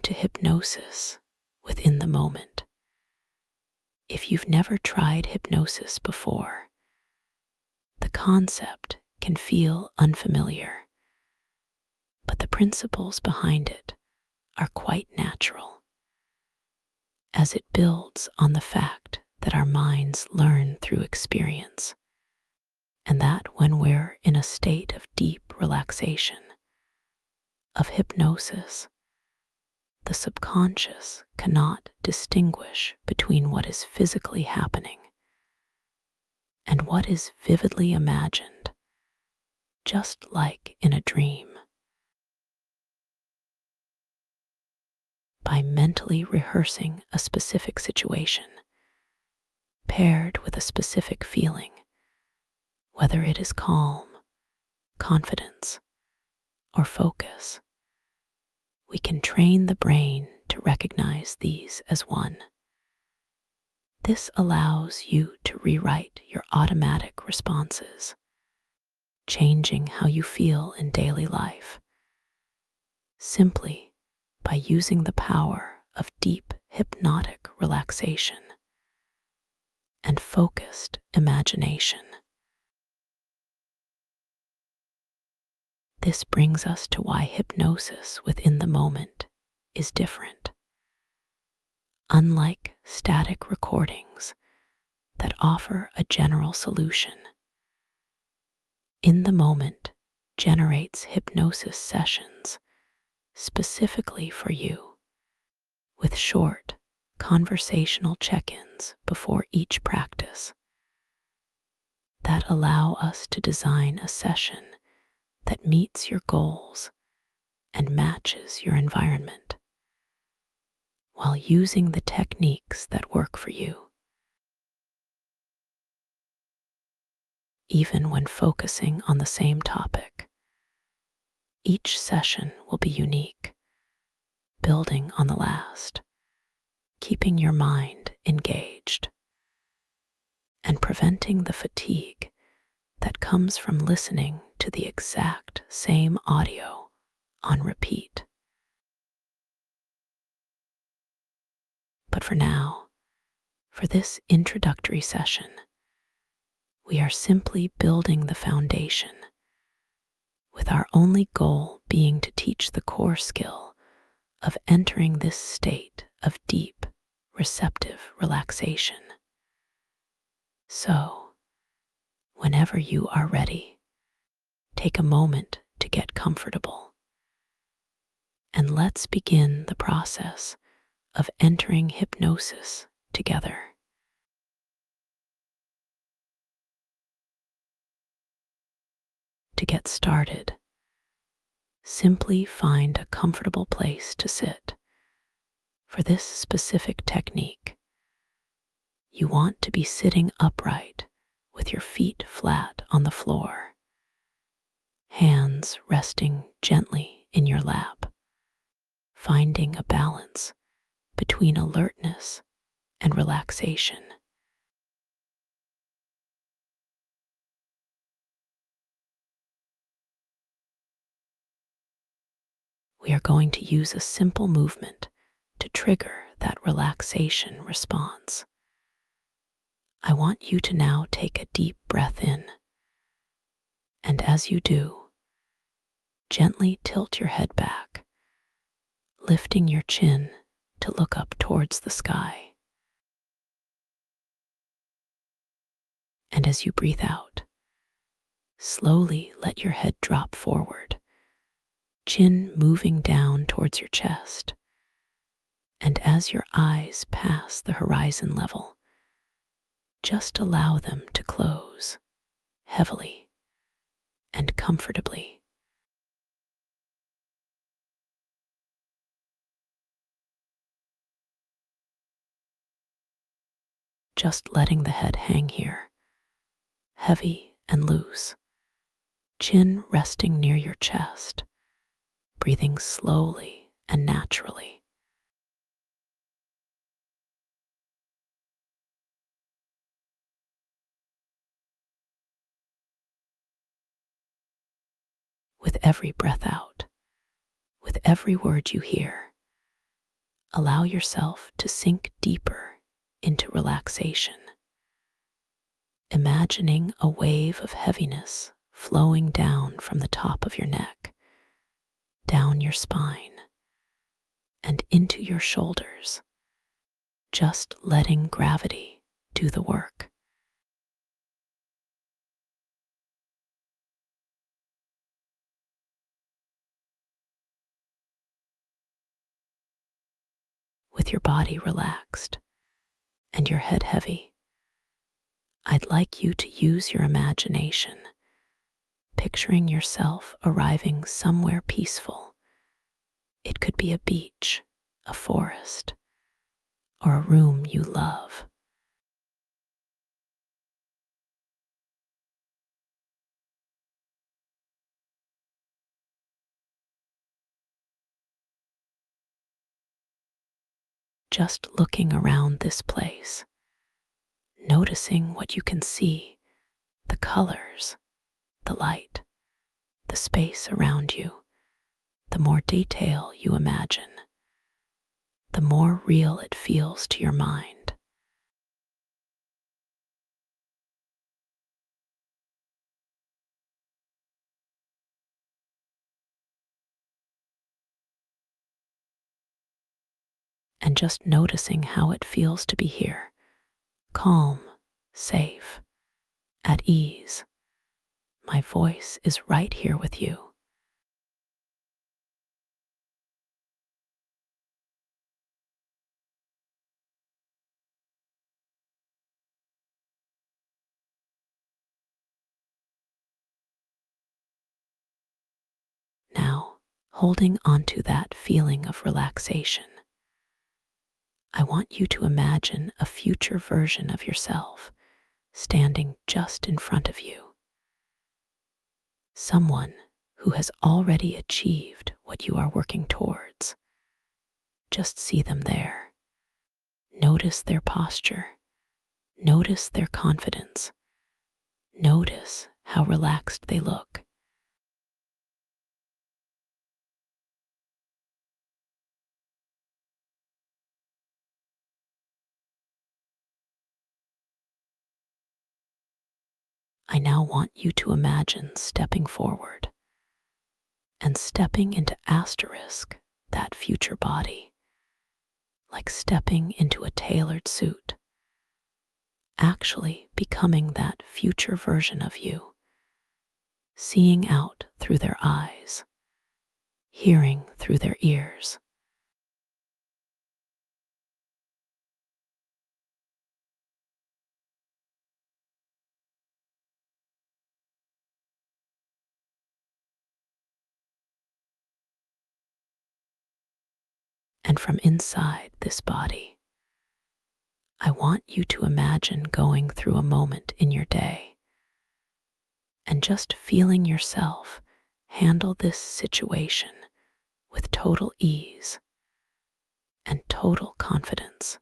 to hypnosis within the moment. If you've never tried hypnosis before, the concept can feel unfamiliar, but the principles behind it are quite natural, as it builds on the fact that our minds learn through experience, and that when we're in a state of deep relaxation, of hypnosis, the subconscious cannot distinguish between what is physically happening and what is vividly imagined, just like in a dream. By mentally rehearsing a specific situation, paired with a specific feeling, whether it is calm, confidence, or focus, we can train the brain to recognize these as one. This allows you to rewrite your automatic responses, changing how you feel in daily life, simply by using the power of deep hypnotic relaxation and focused imagination. This brings us to why hypnosis within the moment is different. Unlike static recordings that offer a general solution, in the moment generates hypnosis sessions specifically for you, with short conversational check-ins before each practice that allow us to design a session that meets your goals and matches your environment, while using the techniques that work for you. Even when focusing on the same topic, each session will be unique, building on the last, keeping your mind engaged, and preventing the fatigue that comes from listening to the exact same audio on repeat. But for now, for this introductory session, we are simply building the foundation, with our only goal being to teach the core skill of entering this state of deep, receptive relaxation. So, whenever you are ready, take a moment to get comfortable, and let's begin the process of entering hypnosis together. To get started, simply find a comfortable place to sit. For this specific technique, you want to be sitting upright with your feet flat on the floor, hands resting gently in your lap, finding a balance between alertness and relaxation. We are going to use a simple movement to trigger that relaxation response. I want you to now take a deep breath in, and as you do, gently tilt your head back, lifting your chin to look up towards the sky. And as you breathe out, slowly let your head drop forward, chin moving down towards your chest. And as your eyes pass the horizon level, just allow them to close heavily and comfortably. Just letting the head hang here, heavy and loose, chin resting near your chest, breathing slowly and naturally. With every breath out, with every word you hear, allow yourself to sink deeper into relaxation, imagining a wave of heaviness flowing down from the top of your neck, down your spine, and into your shoulders, just letting gravity do the work. With your body relaxed and your head heavy, I'd like you to use your imagination, picturing yourself arriving somewhere peaceful. It could be a beach, a forest, or a room you love. Just looking around this place, noticing what you can see, the colors, the light, the space around you. The more detail you imagine, the more real it feels to your mind. And just noticing how it feels to be here, calm, safe, at ease. My voice is right here with you. Now, holding onto that feeling of relaxation, I want you to imagine a future version of yourself standing just in front of you. Someone who has already achieved what you are working towards. Just see them there. Notice their posture. Notice their confidence. Notice how relaxed they look. I now want you to imagine stepping forward and stepping into Asterisk, that future body, like stepping into a tailored suit, actually becoming that future version of you, seeing out through their eyes, hearing through their ears. And from inside this body, I want you to imagine going through a moment in your day and just feeling yourself handle this situation with total ease and total confidence.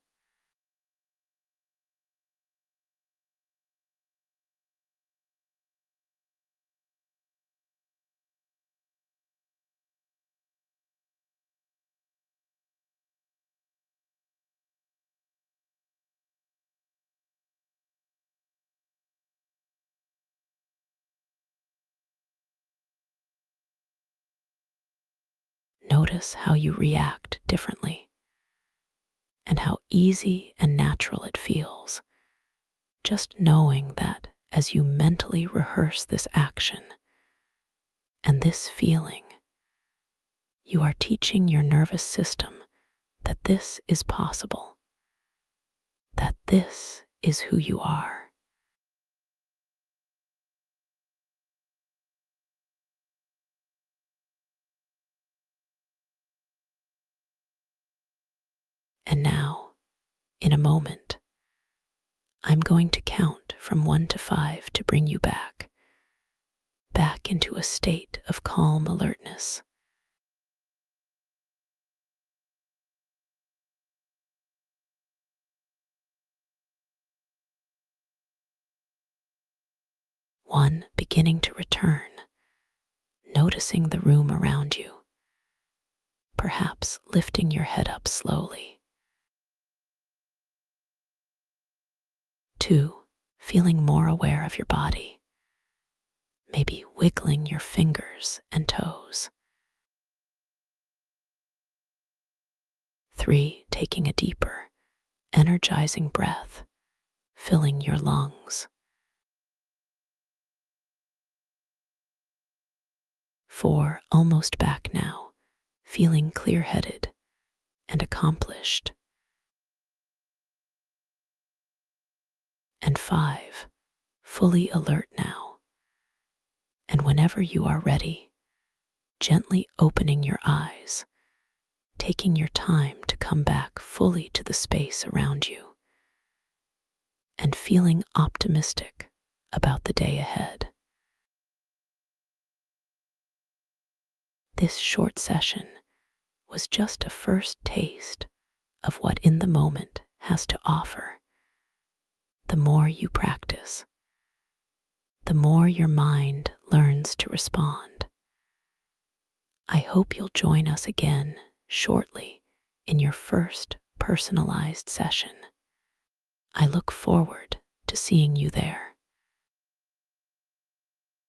Notice how you react differently and how easy and natural it feels, just knowing that as you mentally rehearse this action and this feeling, you are teaching your nervous system that this is possible, that this is who you are. And now, in a moment, I'm going to count from 1 to 5 to bring you back into a state of calm alertness. 1, beginning to return, noticing the room around you, perhaps lifting your head up slowly. 2. Feeling more aware of your body, maybe wiggling your fingers and toes. 3. Taking a deeper, energizing breath, filling your lungs. 4. Almost back now, feeling clear-headed and accomplished. And 5. Fully alert now. And whenever you are ready, gently opening your eyes, taking your time to come back fully to the space around you, and feeling optimistic about the day ahead. This short session was just a first taste of what In the Moment has to offer. The more you practice, the more your mind learns to respond. I hope you'll join us again shortly in your first personalized session. I look forward to seeing you there.